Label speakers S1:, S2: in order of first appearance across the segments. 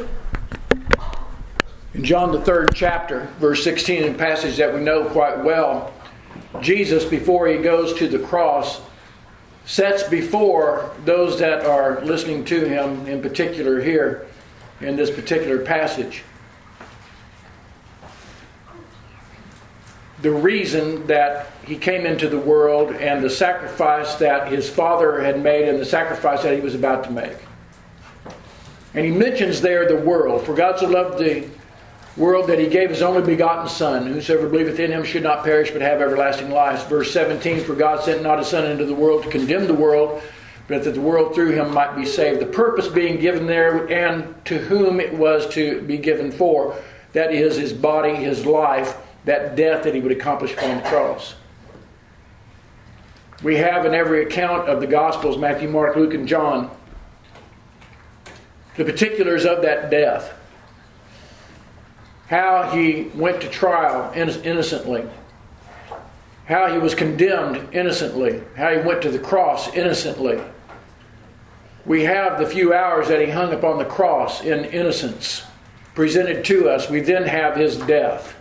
S1: In John the 3rd chapter, verse 16, a passage that we know quite well, Jesus, before he goes to the cross, sets before those that are listening to him, in particular here, in this particular passage, the reason that he came into the world and the sacrifice that his Father had made and the sacrifice that he was about to make. And he mentions there the world. For God so loved the world that he gave his only begotten Son. Whosoever believeth in him should not perish but have everlasting life. Verse 17, for God sent not his Son into the world to condemn the world, but that the world through him might be saved. The purpose being given there, and to whom it was to be given for, that is his body, his life, that death that he would accomplish upon the cross. We have in every account of the Gospels, Matthew, Mark, Luke, and John, the particulars of that death. How he went to trial innocently. How he was condemned innocently. How he went to the cross innocently. We have the few hours that he hung upon the cross in innocence presented to us. We then have his death.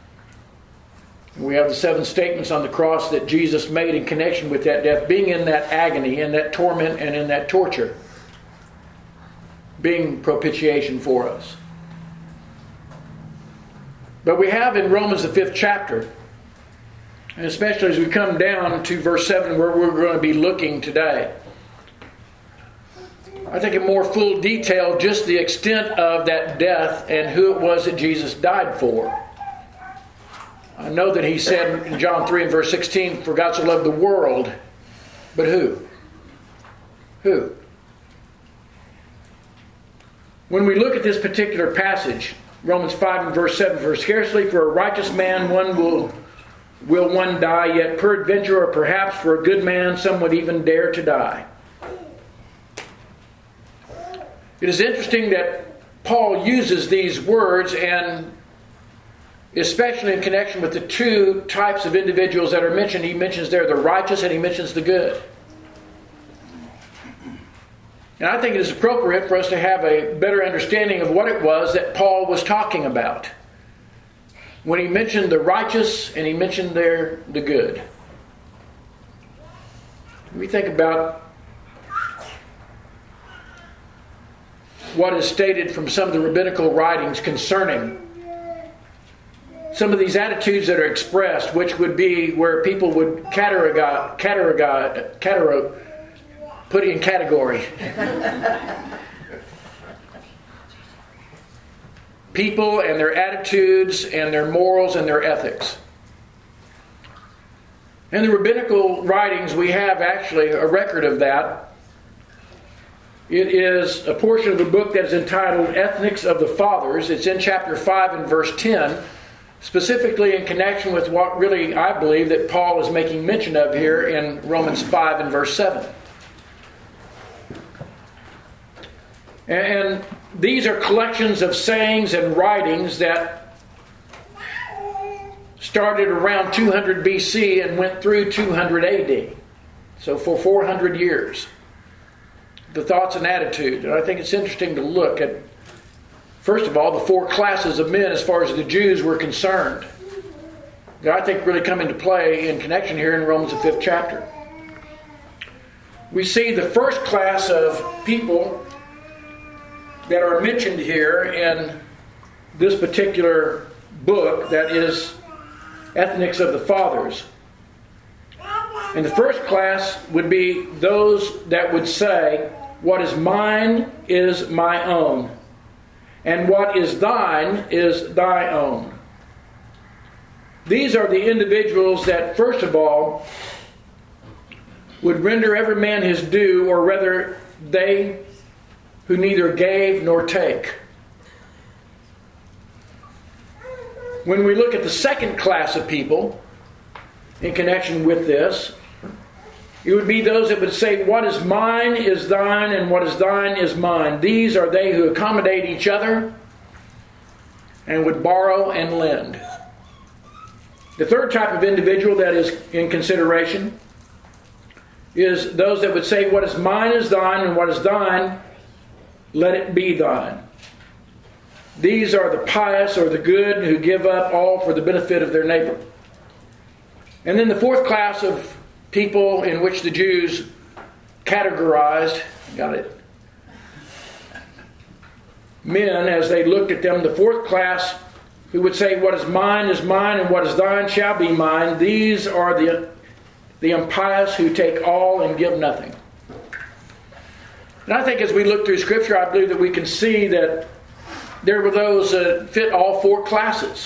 S1: We have the 7 statements on the cross that Jesus made in connection with that death, being in that agony, in that torment, and in that torture, being propitiation for us. But we have in Romans the 5th chapter, and especially as we come down to verse 7 where we're going to be looking today, I think in more full detail just the extent of that death and who it was that Jesus died for. I know that he said in John 3 and verse 16, for God so loved the world, but who? Who? When we look at this particular passage, Romans 5 and verse 7, for scarcely for a righteous man one will one die, yet peradventure or perhaps for a good man some would even dare to die. It is interesting that Paul uses these words, and especially in connection with the 2 types of individuals that are mentioned. He mentions there the righteous and he mentions the good. And I think it is appropriate for us to have a better understanding of what it was that Paul was talking about when he mentioned the righteous and he mentioned there the good. We think about what is stated from some of the rabbinical writings concerning some of these attitudes that are expressed, which would be where people would put in category. People and their attitudes and their morals and their ethics. In the rabbinical writings, we have actually a record of that. It is a portion of the book that is entitled Ethics of the Fathers. It's in chapter 5 and verse 10, specifically in connection with what really I believe that Paul is making mention of here in Romans 5 and verse 7. And these are collections of sayings and writings that started around 200 BC and went through 200 AD. So for 400 years. The thoughts and attitude. And I think it's interesting to look at, first of all, the 4 classes of men as far as the Jews were concerned, that I think really come into play in connection here in Romans the 5th chapter. We see the first class of people that are mentioned here in this particular book, that is Ethics of the Fathers. And the first class would be those that would say, what is mine is my own, and what is thine is thy own. These are the individuals that, first of all, would render every man his due, or rather, they who neither gave nor take. When we look at the second class of people in connection with this, it would be those that would say, what is mine is thine, and what is thine is mine. These are they who accommodate each other and would borrow and lend. The third type of individual that is in consideration is those that would say, what is mine is thine, and what is thine, let it be thine. These are the pious or the good who give up all for the benefit of their neighbor. And then the fourth class of people in which the Jews categorized, men, as they looked at them, the fourth class who would say, what is mine and what is thine shall be mine. These are the impious who take all and give nothing. And I think as we look through Scripture, I believe that we can see that there were those that fit all four classes.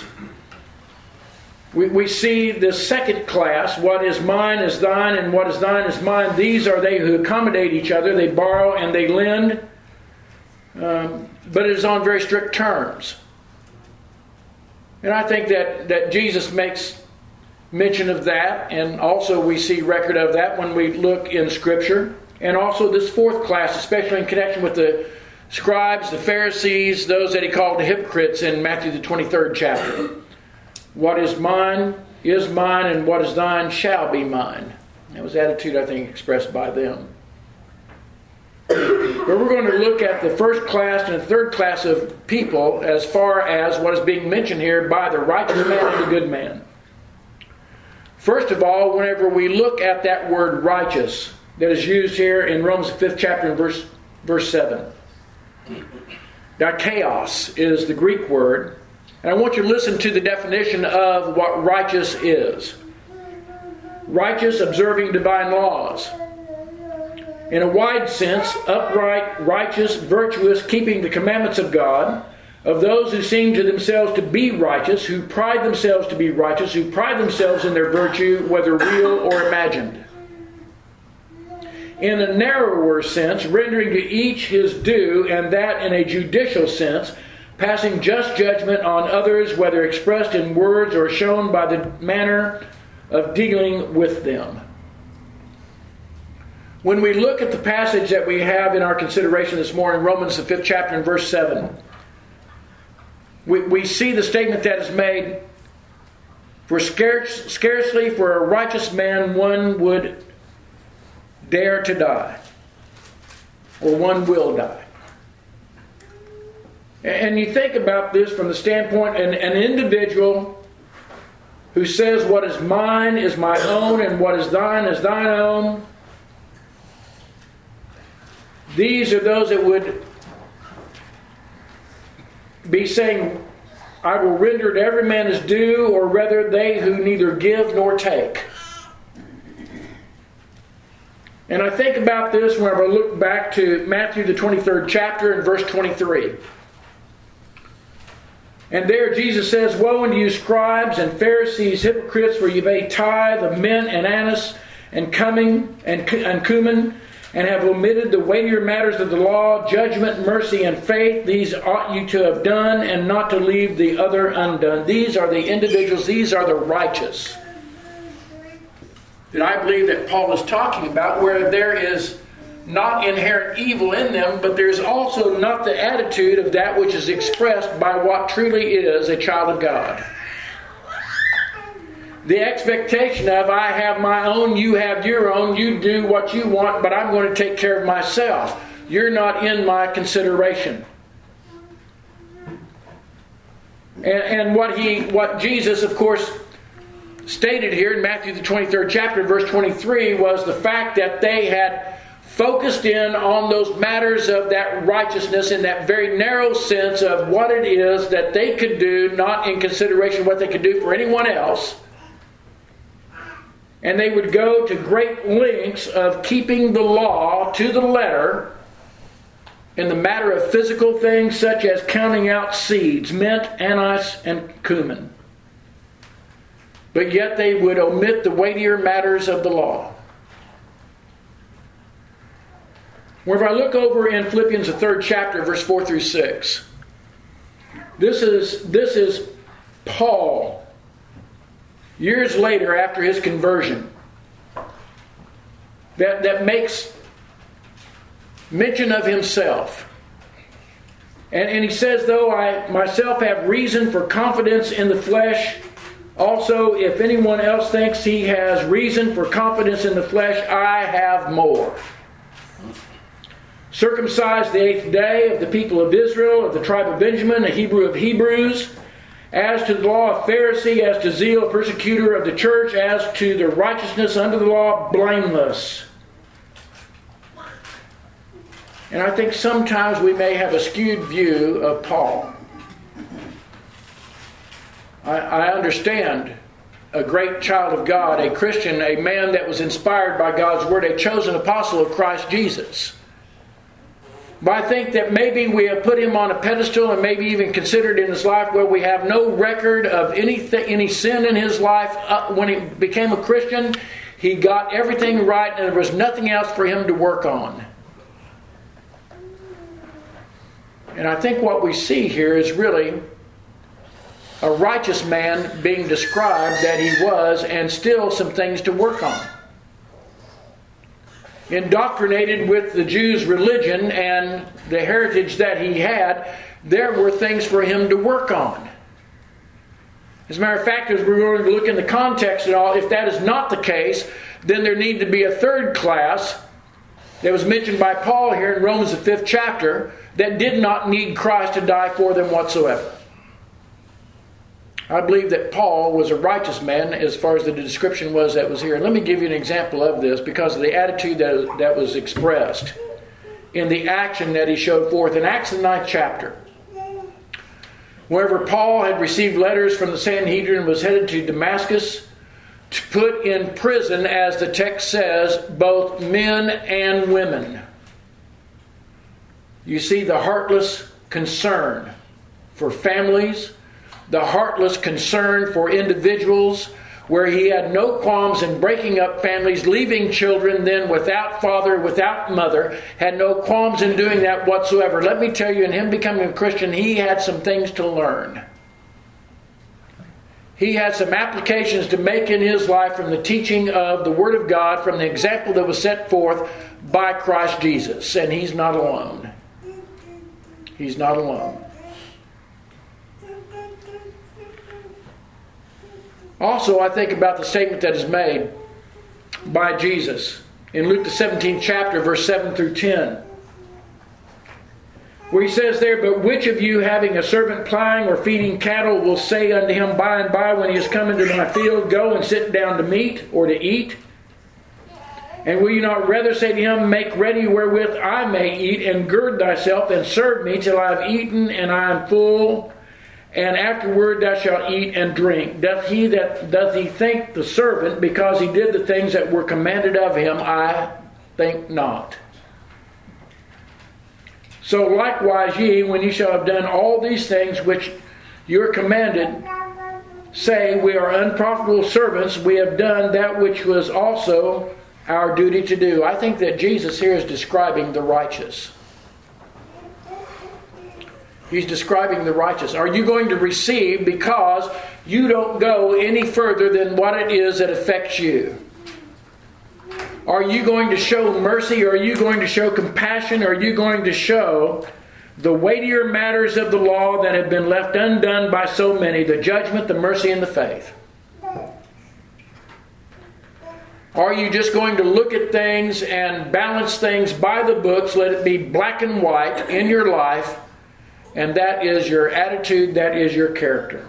S1: We see the second class, what is mine is thine and what is thine is mine. These are they who accommodate each other. They borrow and they lend, but it is on very strict terms. And I think that Jesus makes mention of that, and also we see record of that when we look in Scripture. And also this fourth class, especially in connection with the scribes, the Pharisees, those that he called the hypocrites in Matthew the 23rd chapter. What is mine, and what is thine shall be mine. That was the attitude, I think, expressed by them. But we're going to look at the first class and the third class of people as far as what is being mentioned here by the righteous man and the good man. First of all, whenever we look at that word righteous that is used here in Romans 5th chapter and verse 7. Dikaios is the Greek word. And I want you to listen to the definition of what righteous is. Righteous, observing divine laws. In a wide sense, upright, righteous, virtuous, keeping the commandments of God, of those who seem to themselves to be righteous, who pride themselves to be righteous, who pride themselves in their virtue, whether real or imagined. In a narrower sense, rendering to each his due, and that in a judicial sense, passing just judgment on others, whether expressed in words or shown by the manner of dealing with them. When we look at the passage that we have in our consideration this morning, Romans the 5th chapter and verse 7, we see the statement that is made, for scarcely for a righteous man one would dare to die, or one will die. And you think about this from the standpoint, an individual who says what is mine is my own and what is thine own. These are those that would be saying, I will render to every man his due, or rather they who neither give nor take. And I think about this whenever I look back to Matthew the 23rd chapter and verse 23. And there Jesus says, woe unto you scribes and Pharisees, hypocrites, for ye pay tithe of mint and anise and cumin, and have omitted the weightier matters of the law, judgment, mercy, and faith. These ought you to have done, and not to leave the other undone. These are the individuals, these are the righteous that I believe that Paul is talking about, where there is not inherent evil in them, but there's also not the attitude of that which is expressed by what truly is a child of God. The expectation of, I have my own, you have your own, you do what you want, but I'm going to take care of myself. You're not in my consideration. And what Jesus, of course, stated here in Matthew the 23rd chapter, verse 23, was the fact that they had focused in on those matters of that righteousness in that very narrow sense of what it is that they could do, not in consideration of what they could do for anyone else. And they would go to great lengths of keeping the law to the letter in the matter of physical things such as counting out seeds, mint, anise, and cumin. But yet they would omit the weightier matters of the law. Whenever I look over in Philippians the 3rd chapter, verse 4 through 6, this is Paul, years later after his conversion, that makes mention of himself. And he says, though I myself have reason for confidence in the flesh, also if anyone else thinks he has reason for confidence in the flesh, I have more. circumcised the 8th day, of the people of Israel, of the tribe of Benjamin, a Hebrew of Hebrews, as to the law, a Pharisee, as to zeal, a persecutor of the church, as to the righteousness under the law, blameless. And I think sometimes we may have a skewed view of Paul. I understand a great child of God, a Christian, a man that was inspired by God's Word, a chosen apostle of Christ Jesus. But I think that maybe we have put him on a pedestal and maybe even considered in his life where we have no record of any sin in his life. When he became a Christian, he got everything right and there was nothing else for him to work on. And I think what we see here is really a righteous man being described that he was, and still some things to work on. Indoctrinated with the Jews' religion and the heritage that he had, there were things for him to work on. As a matter of fact, as we're going to look in the context and all, if that is not the case, then there need to be a third class that was mentioned by Paul here in Romans the 5th chapter that did not need Christ to die for them whatsoever. I believe that Paul was a righteous man as far as the description was that was here. And let me give you an example of this because of the attitude that was expressed in the action that he showed forth in Acts the 9th chapter. Wherever Paul had received letters from the Sanhedrin and was headed to Damascus to put in prison, as the text says, both men and women. You see the heartless concern for families, the heartless concern for individuals, where he had no qualms in breaking up families, leaving children then without father, without mother, had no qualms in doing that whatsoever. Let me tell you, in him becoming a Christian, he had some things to learn. He had some applications to make in his life from the teaching of the Word of God, from the example that was set forth by Christ Jesus. And he's not alone. He's not alone. Also, I think about the statement that is made by Jesus in Luke the 17th chapter, verse 7 through 10. Where he says there, "But which of you, having a servant plowing or feeding cattle, will say unto him by and by when he is come into my field, Go and sit down to meat or to eat? And will you not rather say to him, Make ready wherewith I may eat, and gird thyself, and serve me till I have eaten, and I am full, and afterward thou shalt eat and drink? Doth he think the servant, because he did the things that were commanded of him? I think not. So likewise ye, when ye shall have done all these things which you are commanded, say, We are unprofitable servants, we have done that which was also our duty to do." I think that Jesus here is describing the righteous. He's describing the righteous. Are you going to receive because you don't go any further than what it is that affects you? Are you going to show mercy? Are you going to show compassion? Are you going to show the weightier matters of the law that have been left undone by so many, the judgment, the mercy, and the faith? Are you just going to look at things and balance things by the books, let it be black and white in your life, and that is your attitude, that is your character?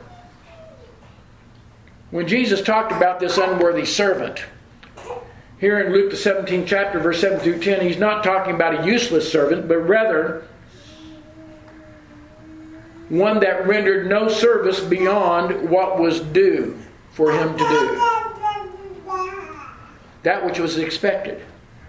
S1: When Jesus talked about this unworthy servant, here in Luke the 17th chapter, verse 7 through 10, he's not talking about a useless servant, but rather one that rendered no service beyond what was due for him to do. That which was expected.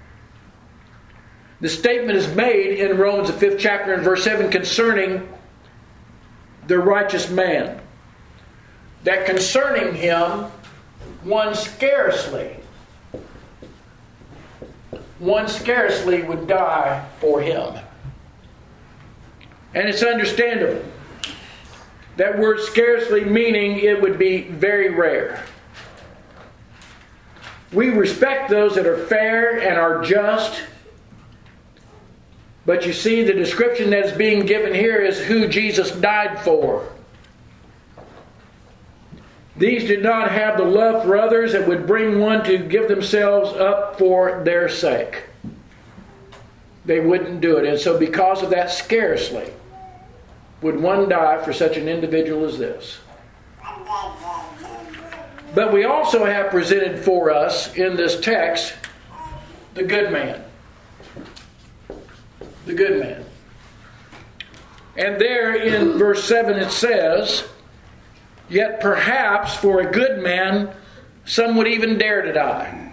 S1: The statement is made in Romans the 5th chapter and verse 7 concerning the righteous man. That concerning him, one scarcely would die for him. And it's understandable. That word scarcely meaning it would be very rare. We respect those that are fair and are just. But you see, the description that is being given here is who Jesus died for. These did not have the love for others that would bring one to give themselves up for their sake. they wouldn't do it. And so because of that, scarcely would one die for such an individual as this. But we also have presented for us in this text the good man. The good man. And there in verse 7 it says, "Yet perhaps for a good man some would even dare to die."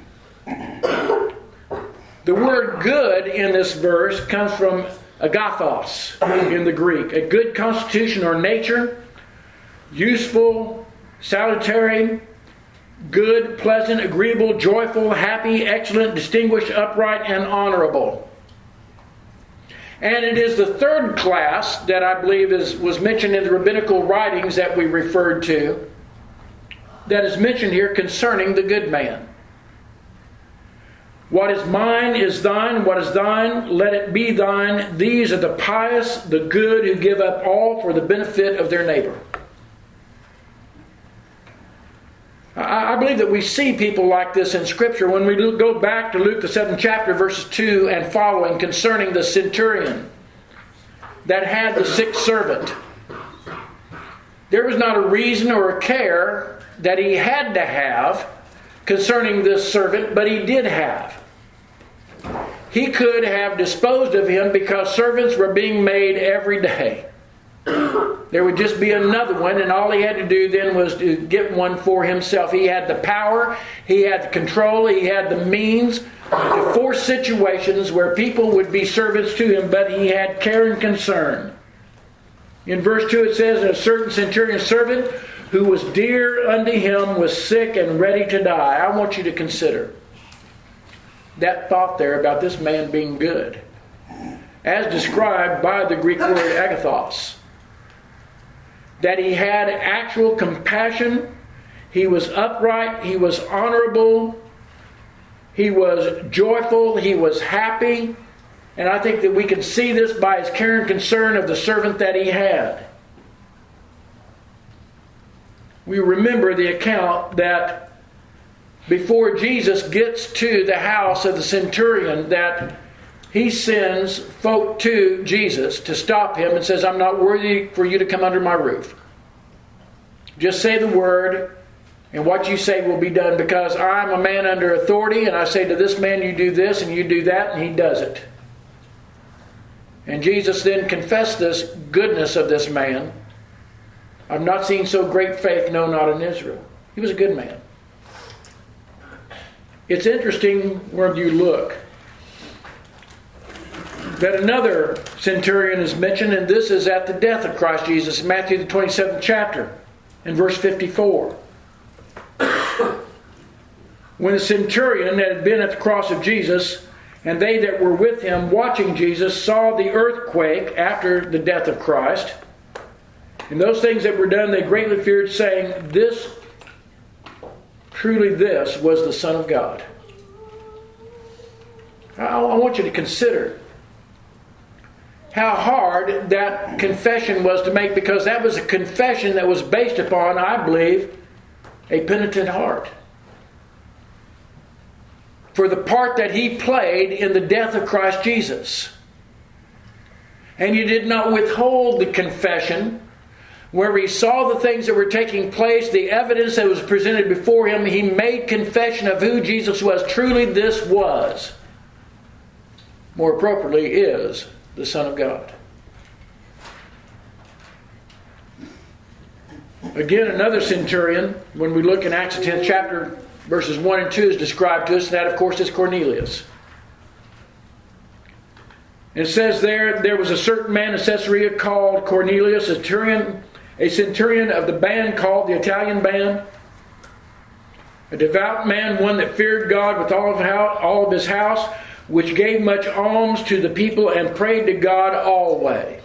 S1: The word good in this verse comes from agathos in the Greek. A good constitution or nature, useful, salutary, good, pleasant, agreeable, joyful, happy, excellent, distinguished, upright, and honorable. And it is the third class that I believe was mentioned in the rabbinical writings that we referred to, that is mentioned here concerning the good man. What is mine is thine, what is thine, let it be thine. These are the pious, the good, who give up all for the benefit of their neighbor. I believe that we see people like this in Scripture when we go back to Luke the 7th chapter, verses 2 and following, concerning the centurion that had the sick servant. There was not a reason or a care that he had to have concerning this servant, but he did have. He could have disposed of him because servants were being made every day. There would just be another one, and all he had to do then was to get one for himself. He had the power, he had the control, he had the means to force situations where people would be servants to him, but he had care and concern. In verse 2 it says, "A certain centurion servant who was dear unto him was sick and ready to die." I want you to consider that thought there about this man being good, as described by the Greek word agathos. That he had actual compassion, he was upright, he was honorable, he was joyful, he was happy. And I think that we can see this by his care and concern of the servant that he had. We remember the account that before Jesus gets to the house of the centurion, that he sends folk to Jesus to stop him and says, "I'm not worthy for you to come under my roof. Just say the word, and what you say will be done, because I'm a man under authority, and I say to this man, you do this and you do that," and he does it. And Jesus then confessed this goodness of this man. "I've not seen so great faith, no, not in Israel." He was a good man. It's interesting where you look that another centurion is mentioned, and this is at the death of Christ Jesus, Matthew the 27th chapter, in verse 54. When the centurion that had been at the cross of Jesus, and they that were with him watching Jesus, saw the earthquake after the death of Christ, and those things that were done, they greatly feared, saying, truly this was the Son of God. I want you to consider how hard that confession was to make, because that was a confession that was based upon, I believe, a penitent heart. For the part that he played in the death of Christ Jesus. And you did not withhold the confession where he saw the things that were taking place, the evidence that was presented before him. He made confession of who Jesus was. Truly this was, more appropriately, is the Son of God. Again, another centurion, when we look in Acts 10th chapter, verses 1 and 2 is described to us. That, of course, is Cornelius. It says there was a certain man in Caesarea called Cornelius, a centurion of the band called the Italian band, a devout man, one that feared God with all of his house, which gave much alms to the people and prayed to God always.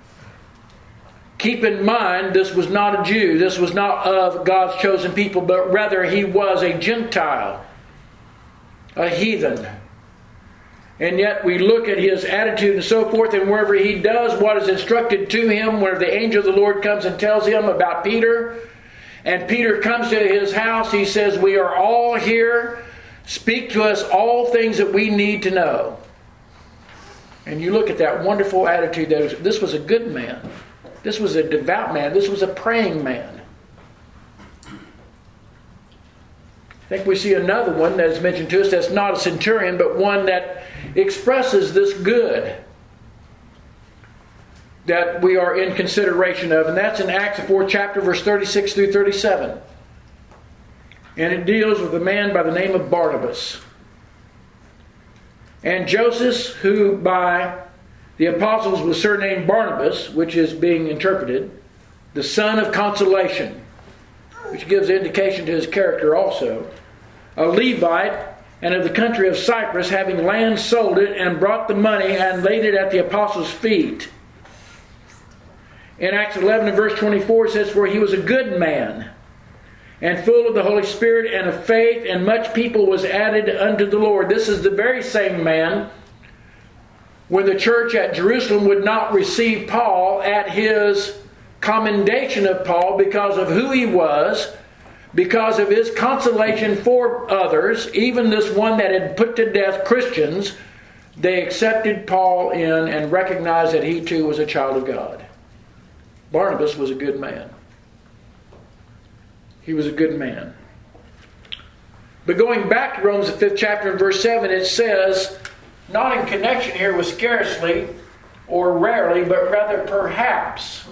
S1: Keep in mind, this was not a Jew. This was not of God's chosen people, but rather he was a Gentile, a heathen. And yet we look at his attitude and so forth, and wherever he does what is instructed to him, where the angel of the Lord comes and tells him about Peter, and Peter comes to his house, he says, "We are all here. Speak to us all things that we need to know." And you look at that wonderful attitude. This was a good man. This was a devout man. This was a praying man. I think we see another one that is mentioned to us that's not a centurion, but one that expresses this good that we are in consideration of. And that's in Acts, the 4th chapter, verse 36 through 37. And it deals with a man by the name of Barnabas. And Joseph, who by the apostles was surnamed Barnabas, which is being interpreted, the son of consolation, which gives indication to his character also, a Levite, and of the country of Cyprus, having land, sold it, and brought the money, and laid it at the apostles' feet. In Acts 11 and verse 24 it says, for he was a good man, and full of the Holy Spirit and of faith, and much people was added unto the Lord. This is the very same man when the church at Jerusalem would not receive Paul at his commendation of Paul because of who he was, because of his consolation for others, even this one that had put to death Christians. They accepted Paul in and recognized that he too was a child of God. Barnabas was a good man. He was a good man. But going back to Romans, the 5th chapter and verse 7, it says, not in connection here with scarcely or rarely, but rather perhaps.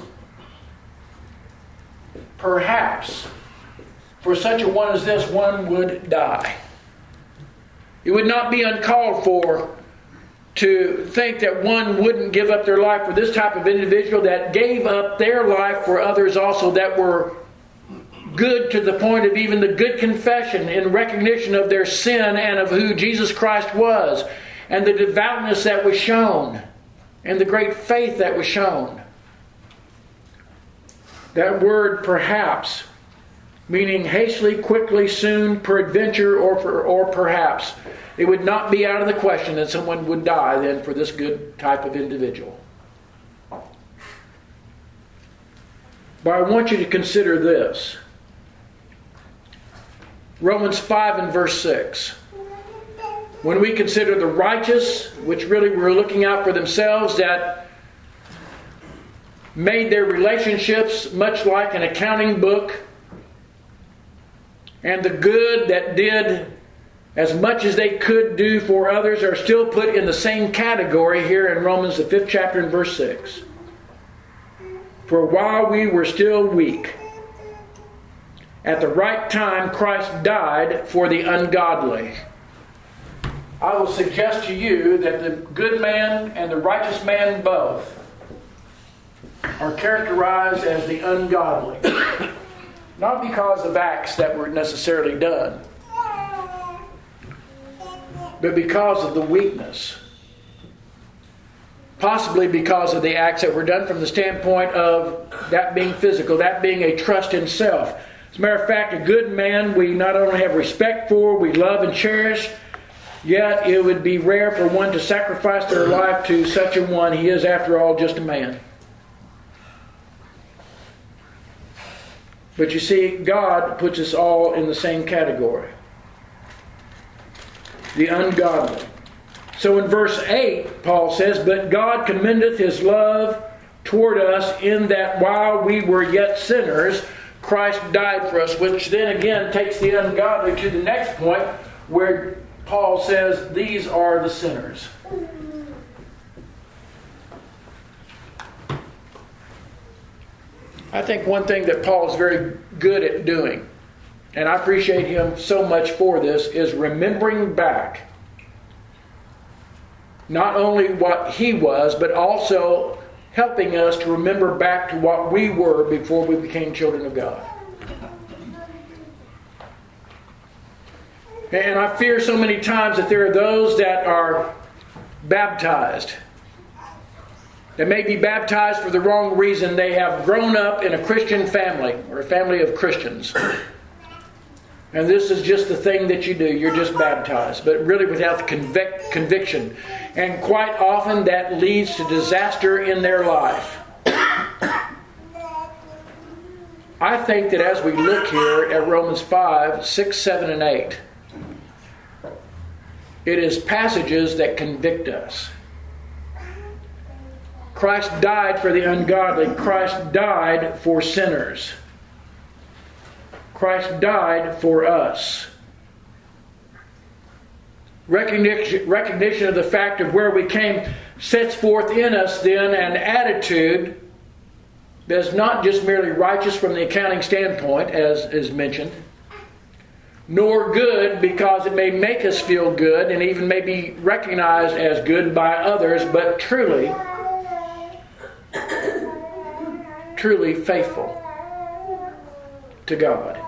S1: Perhaps, for such a one as this, one would die. It would not be uncalled for to think that one wouldn't give up their life for this type of individual that gave up their life for others also that were good to the point of even the good confession in recognition of their sin and of who Jesus Christ was, and the devoutness that was shown, and the great faith that was shown. That word perhaps, meaning hastily, quickly, soon, peradventure, or perhaps. It would not be out of the question that someone would die then for this good type of individual. But I want you to consider this. Romans 5 and verse 6. When we consider the righteous, which really were looking out for themselves, that made their relationships much like an accounting book, and the good that did as much as they could do for others, are still put in the same category here in Romans, the 5th chapter and verse 6. For while we were still weak, at the right time Christ died for the ungodly. I will suggest to you that the good man and the righteous man both are characterized as the ungodly. Not because of acts that were necessarily done, but because of the weakness. Possibly because of the acts that were done from the standpoint of that being physical, that being a trust in self. As a matter of fact, a good man we not only have respect for, we love and cherish, yet it would be rare for one to sacrifice their life to such a one. He is, after all, just a man. But you see, God puts us all in the same category. The ungodly. So in verse 8, Paul says, but God commendeth his love toward us in that while we were yet sinners, Christ died for us, which then again takes the ungodly to the next point where Paul says, these are the sinners. I think one thing that Paul is very good at doing, and I appreciate him so much for this, is remembering back not only what he was, but also helping us to remember back to what we were before we became children of God. And I fear so many times that there are those that are baptized, that may be baptized for the wrong reason. They have grown up in a Christian family or a family of Christians. And this is just the thing that you do. You're just baptized, but really without the conviction. And quite often that leads to disaster in their life. I think that as we look here at Romans 5, 6, 7, and 8, it is passages that convict us. Christ died for the ungodly. Christ died for sinners. Christ died for us. Recognition of the fact of where we came sets forth in us then an attitude that's not just merely righteous from the accounting standpoint, as is mentioned, nor good because it may make us feel good and even may be recognized as good by others, but truly faithful to God.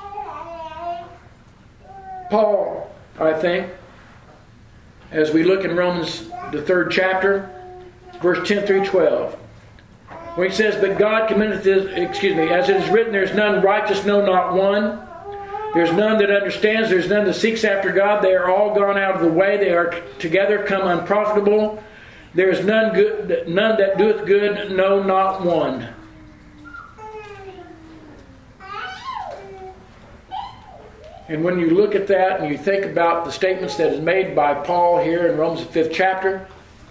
S1: Paul, I think, as we look in Romans, the 3rd chapter, verse 10 through 12, when he says, but God committeth this, as it is written, there's none righteous, no, not one. There's none that understands, there's none that seeks after God. They are all gone out of the way. They are together come unprofitable. There is none that doeth good, no, not one. And when you look at that and you think about the statements that is made by Paul here in Romans 5th chapter,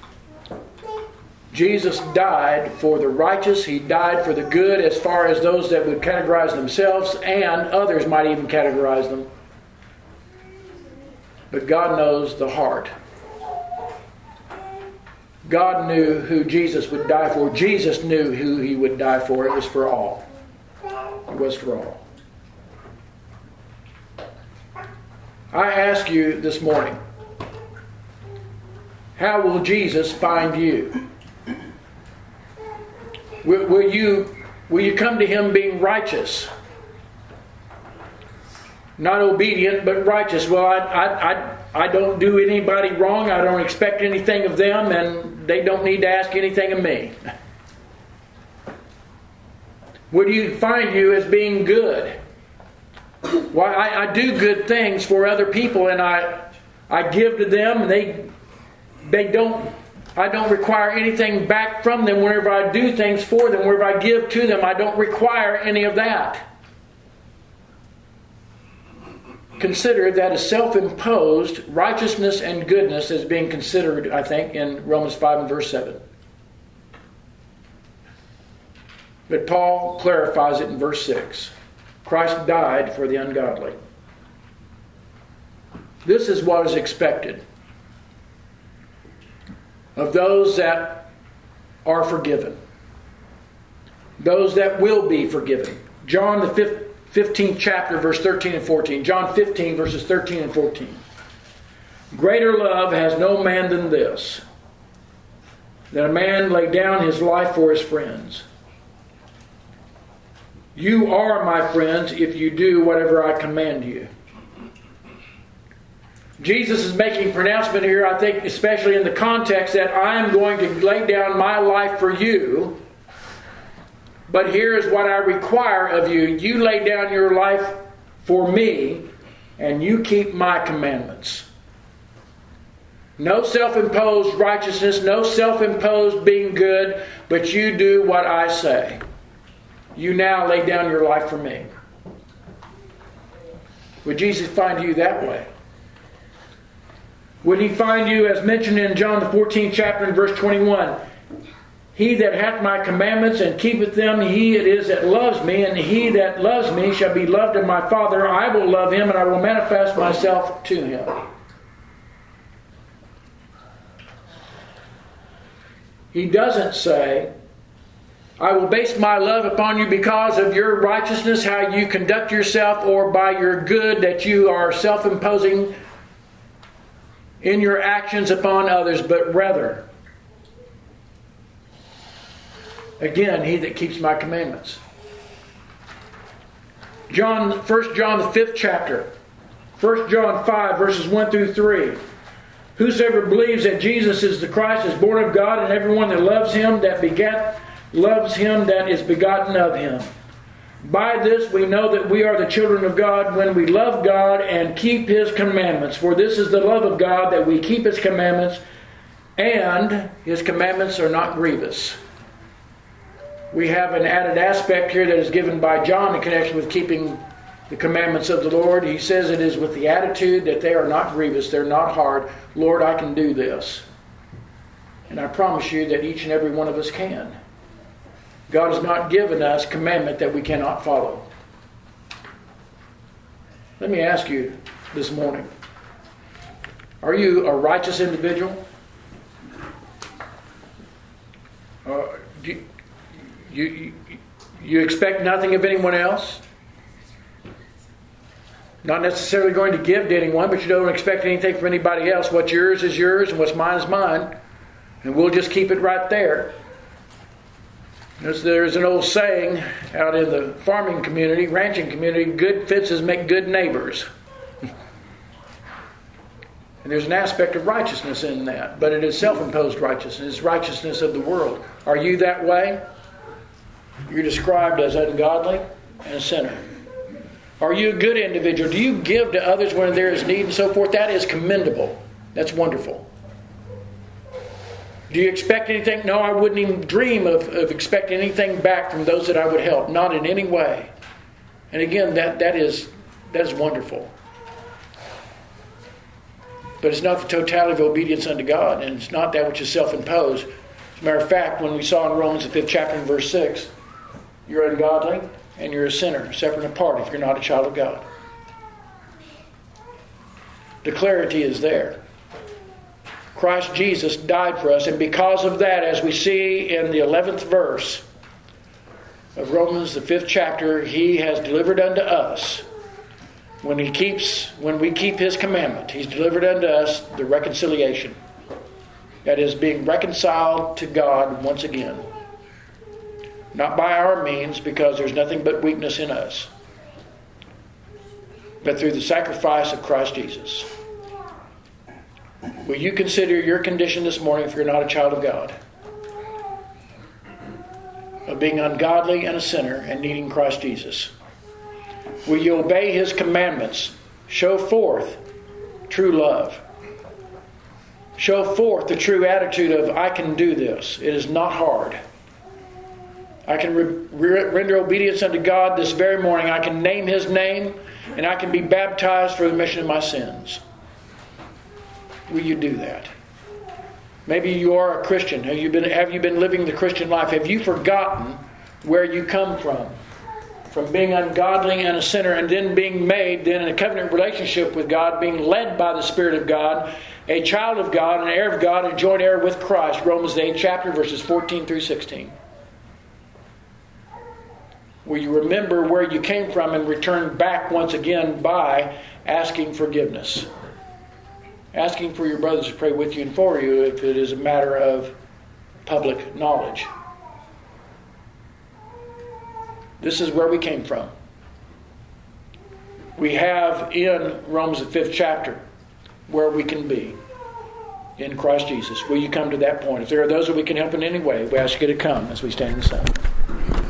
S1: Jesus died for the righteous. He died for the good as far as those that would categorize themselves, and others might even categorize them. But God knows the heart. God knew who Jesus would die for. Jesus knew who he would die for. It was for all. It was for all. I ask you this morning, how will Jesus find you? Will you come to him being righteous? Not obedient, but righteous. Well, I don't do anybody wrong. I don't expect anything of them, and they don't need to ask anything of me. Will you find you as being good? Why, I do good things for other people, and I give to them, and I don't require anything back from them whenever I do things for them. Whenever I give to them, I don't require any of that. Consider that as self-imposed righteousness and goodness is being considered, I think, in Romans 5 and verse 7. But Paul clarifies it in verse 6. Christ died for the ungodly. This is what is expected of those that are forgiven, those that will be forgiven. John the 15th chapter, verse 13 and 14. John 15, verses 13 and 14. Greater love has no man than this, that a man lay down his life for his friends. You are my friends if you do whatever I command you. Jesus is making pronouncement here, I think, especially in the context that I am going to lay down my life for you. But here is what I require of you. You lay down your life for me, and you keep my commandments. No self-imposed righteousness, no self-imposed being good, but you do what I say. You now lay down your life for me. Would Jesus find you that way? Would he find you, as mentioned in John the 14th chapter and verse 21, he that hath my commandments and keepeth them, he it is that loves me, and he that loves me shall be loved of my Father. I will love him, and I will manifest myself to him. He doesn't say, I will base my love upon you because of your righteousness, how you conduct yourself, or by your good that you are self-imposing in your actions upon others, but rather, again, he that keeps my commandments. 1 John the 5th chapter, 1 John 5 verses 1 through 3. Whosoever believes that Jesus is the Christ is born of God, and everyone that loves him loves him that is begotten of him. By this we know that we are the children of God, when we love God and keep his commandments. For this is the love of God, that we keep his commandments, and his commandments are not grievous. We have an added aspect here that is given by John in connection with keeping the commandments of the Lord. He says it is with the attitude that they are not grievous, they're not hard. Lord, I can do this. And I promise you that each and every one of us can. God has not given us commandment that we cannot follow. Let me ask you this morning, are you a righteous individual? Do you expect nothing of anyone else? Not necessarily going to give to anyone, but you don't expect anything from anybody else. What's yours is yours, and what's mine is mine. And we'll just keep it right there. There's an old saying out in the farming community, ranching community, good fences make good neighbors. And there's an aspect of righteousness in that, but it is self-imposed righteousness. It's righteousness of the world. Are you that way? You're described as ungodly and a sinner. Are you a good individual? Do you give to others when there is need and so forth? That is commendable. That's wonderful. Do you expect anything? No, I wouldn't even dream of expecting anything back from those that I would help. Not in any way. And again, that is wonderful. But it's not the totality of obedience unto God, and it's not that which is self-imposed. As a matter of fact, when we saw in Romans the 5th chapter and verse 6, you're ungodly and you're a sinner, separate and apart if you're not a child of God. The clarity is there. Christ Jesus died for us, and because of that, as we see in the 11th verse of Romans the 5th chapter, He has delivered unto us, when we keep His commandment, He's delivered unto us the reconciliation. That is, being reconciled to God once again. Not by our means, because there's nothing but weakness in us, but through the sacrifice of Christ Jesus. Will you consider your condition this morning if you're not a child of God? Of being ungodly and a sinner and needing Christ Jesus. Will you obey His commandments? Show forth true love. Show forth the true attitude of, I can do this. It is not hard. I can render obedience unto God this very morning. I can name His name, and I can be baptized for the remission of my sins. Will you do that? Maybe you are a Christian. Have you been living the Christian life? Have you forgotten where you come from? From being ungodly and a sinner, and then being made then in a covenant relationship with God, being led by the Spirit of God, a child of God, an heir of God, and joint heir with Christ. Romans the 8th chapter, verses 14 through 16. Will you remember where you came from and return back once again by asking forgiveness? Asking for your brothers to pray with you and for you if it is a matter of public knowledge. This is where we came from. We have in Romans the 5th chapter where we can be in Christ Jesus. Will you come to that point? If there are those that we can help in any way, we ask you to come as we stand and sing.